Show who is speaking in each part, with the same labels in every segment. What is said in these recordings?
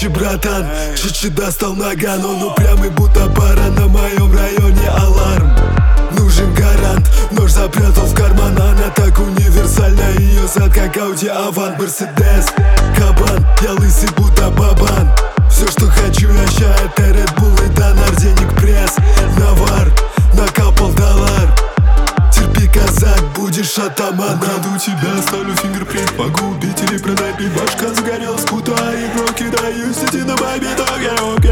Speaker 1: Короче, братан, чуть-чуть достал наган. Он упрямый, будто баран, на моем районе аларм. Нужен гарант, нож запрятал в карман. Она так универсальна, ее зад как Audi Avant, Mercedes, кабан, я лысый, будто бабан. Все, что хочу, я ща, это Red Bull и донар. Денег пресс, навар, накапал доллар. Терпи, казак, будешь атаманом.
Speaker 2: Украду тебя, оставлю фингерпринт. Могу убить или продать бит. Башка загорелась, пута, игрок кидаю. Сети на бобит, окей.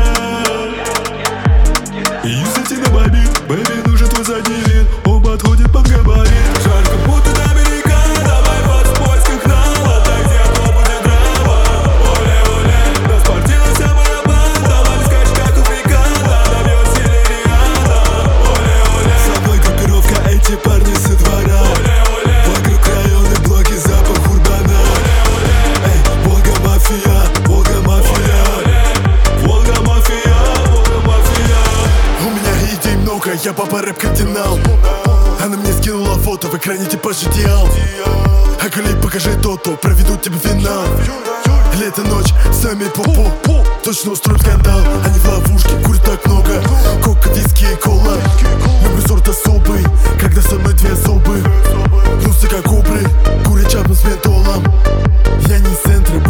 Speaker 2: Юзати на бобит, бэби, нужен твой задний вид. Он подходит под габарит. Жарко, будто Америка, давай под спойских нала. Так где кто будет драма. Оле-оле, на спортивном вся моя банда. Лайф скачет, как у Фрикана. Набьет силериана. Оле-оле,
Speaker 1: со мной группировка, эти парни со двора. Вокруг районы, блоки, запах урбана. Эй, Волга мафия, Волга мафия.
Speaker 2: Волга мафия, Волга мафия.
Speaker 1: У меня идей много, я папа рэп-кардинал. Она мне скинула фото, в экране типа GTL. А колей покажи то-то, проведут тебе финал. Лето, ночь, сами попо. Точно устроим скандал, они в ловушке, курят так много. Кока, виски и кола. Люблю сорт особый, когда со мной две особы. Гнутся как кобры, курят чапну с ментолом. Я не из центра,